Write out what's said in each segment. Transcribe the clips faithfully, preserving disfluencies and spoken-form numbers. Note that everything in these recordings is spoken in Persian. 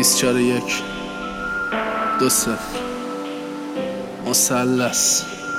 بیست چهار یک دو صفر مثلث.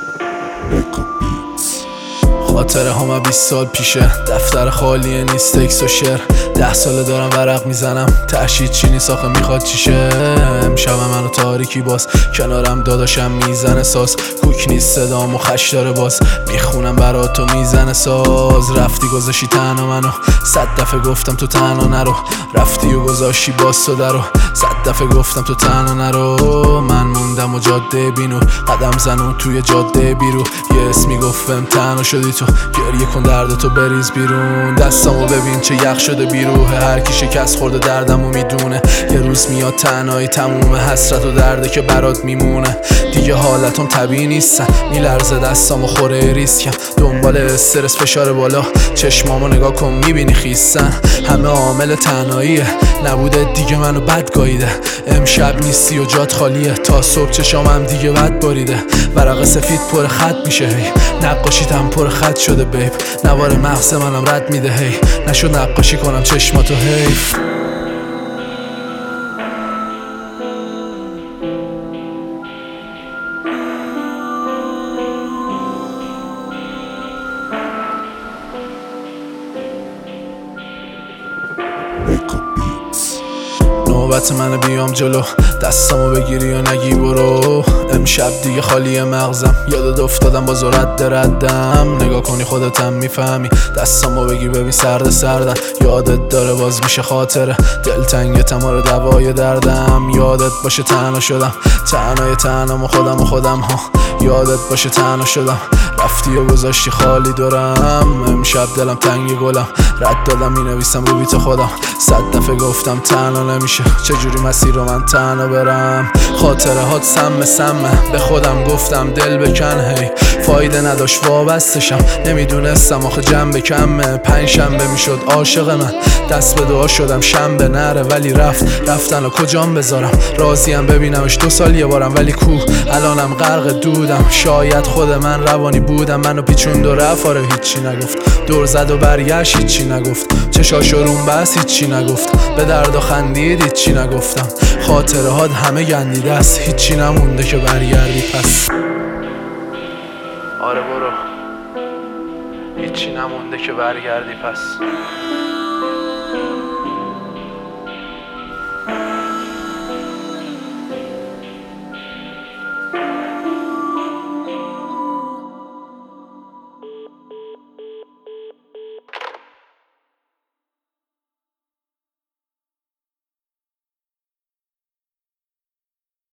خاطره همه بیست سال پیشه، دفتر خالیه نیست تکس و شعر. ده ساله دارم ورق میزنم، تشید چی نیست آخه میخواد چیشه. امشب منو تاریکی باز، کنارم داداشم میزنه ساز. کوک نیست صدام و خش داره باز، میخونم برا تو میزنه ساز. رفتی گذاشی تنها منو، صد دفعه گفتم تو تنها نرو. رفتی و گذاشی باز تو درو، صد دفعه گفتم تو تنها نرو. من موندم و جاده بینور، قدم زنون توی جاده بیرو. یه اسمی گفتم تنها شدی تو، گریه کن دردتو بریز بیرون. دستامو ببین چه یخ شده بیروه، هر کی شکست خورده دردمو میدونه. یه روز میاد تنهایی تموم، حسرت و درده که برات میمونه. دیگه حالتم طبیعی نیستن، میلرزه دستامو خوره ریسکم. دنبال استرس فشار بالا، چشمامو نگاه کن میبینی خیستن. همه عامل تنهاییه، نبوده دیگه منو بد گاییده. امشب نیستی و جات خالیه، تا صبح چشامم دیگه بد باریده. ورق سفید پر خط میشه هی، نقاشیتم پر خط شده بیب. نوار مغز منم رد میده هی، نشد نقاشی کنم چشماتو حیف. نوبت منه بیام جلو، دستامو بگیری و نگی برو. امشب دیگه خالی مغزم، یادت افتادم باز رد ردم. نگاه کنی خودتم میفهمی، دستامو بگی ببین سرد سردم. یادت داره باز میشه خاطره، دلتنگ تمار دوای دردم. یادت باشه تنها شدم، تنهای تنم و خودم و خودم ها. یادت باشه تنها شدم، رفتی و گذاشتی خالی دارم. امشب دلم تنگ گلم، رد دادم مینویسم رو بیت خودم. صد دفعه گفتم تنها نمیشه، چجوری مسیر رو من تنها برم. خاطره هات سم سمه، به خودم گفتم دل بکن هی. فایده نداشت وابستشم، نمیدونستم آخه جنب کمه. پنج شنبه میشد عاشق من، دست به دعا شدم شنبه نره. ولی رفت رفتن و کجام بذارم، راضیم ببینمش دو سال یه بارم. ولی کو الانم غرق دودم، شاید خود من روانی بودم. منو پیچوند و رفت آره هیچی نگفت، دور زد و برگشت هیچی نگفت. چشاش روم بس هیچی نگفت، به درد و خندید هیچی نگفتم. خاطره هات همه گندیده است، هیچی نمونده که برگردی پس. آره برو، هیچی نمونده که برگردی پس.